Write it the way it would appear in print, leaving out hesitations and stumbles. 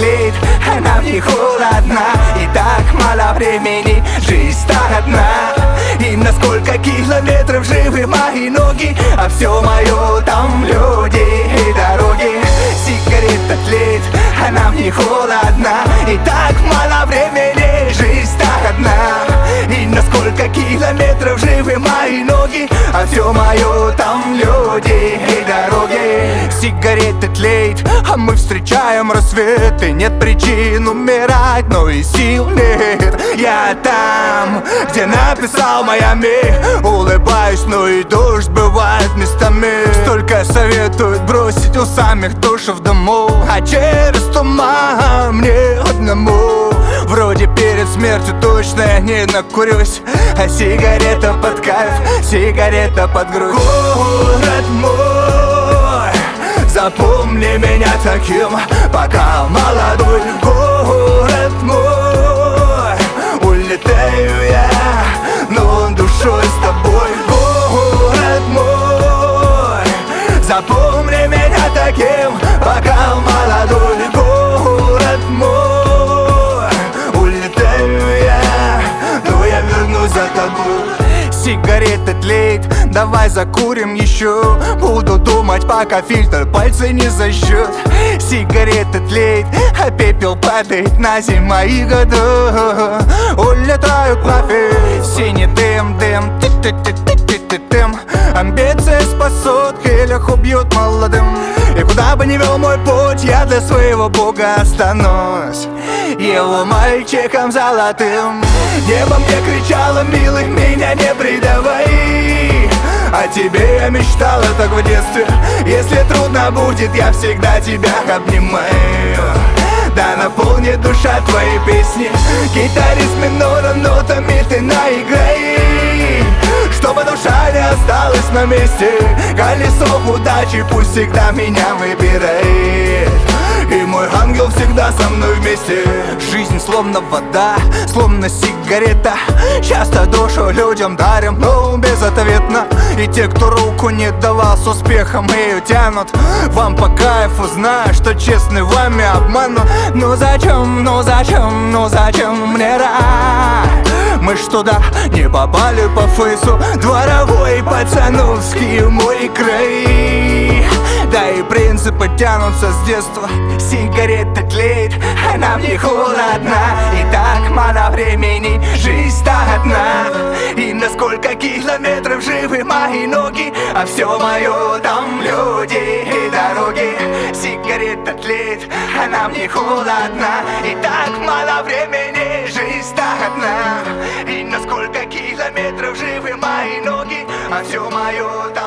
тлеет, а нам не холодно. И так мало времени, жизнь так одна. И на сколько километров живы мои ноги, а все мое там люди и дороги. Сигарета тлеет, а нам не холодно. И так мало времени, жизнь так одна. И на сколько километров живы мои ноги, а все мое там люди и дороги. Сигарета тлеет, а мы встречаем рассвет. И нет причин умирать, но и сил нет. Я там, где написал Майами. Улыбаюсь, но и дождь бывает местами. Столько советуют бросить у самих душ в дому, а через туман мне одному. Вроде перед смертью точно я не накурюсь, а сигарета под кайф, сигарета под грудь. Город мой, запомни меня таким, пока молодой. Город мой, улетаю я, но душой с тобой. Город мой, запомни меня таким, пока молодой. Город мой, улетаю я, но я вернусь за тобой. Сигарета тлеет, давай закурим еще. Буду думать, пока фильтр пальцы не зажжет. Сигарета тлеет, а пепел падает на земь моих годов. Улетают нафиг, синий дым, дым, ты-ты-ты-ты-ты-ты-тым. Амбиции спасут или убьют молодым. И куда бы ни вел мой путь, я для своего бога останусь его мальчиком золотым. Небо мне кричало: милый, меня не предавай. О тебе я мечтала так в детстве. Если трудно будет, я всегда тебя обнимаю. Да наполнит душа твои песни. Гитарист минором нотами ты наиграй, чтобы душа не осталась на месте. Колесо удачи пусть всегда меня выбирает, и мой ангел всегда со мной вместе. Жизнь словно вода, словно сигарета. Часто душу людям дарим, но безответно. И те, кто руку не давал, с успехом ее тянут. Вам по кайфу, знаю, что честный вами обманут. Ну зачем, ну зачем, ну зачем мне рай? Мы ж туда не попали по фейсу. Дворовой пацановский мой край. Да и принципы тянутся с детства. Сигарета тлеет, а нам не холодно. И так мало времени, жизнь так одна. И на сколько километров живы мои ноги, а все мое там люди и дороги. Сигарета тлеет, а нам не холодно. И так мало времени, жизнь так одна. И на сколько километров живы мои ноги, а все мое там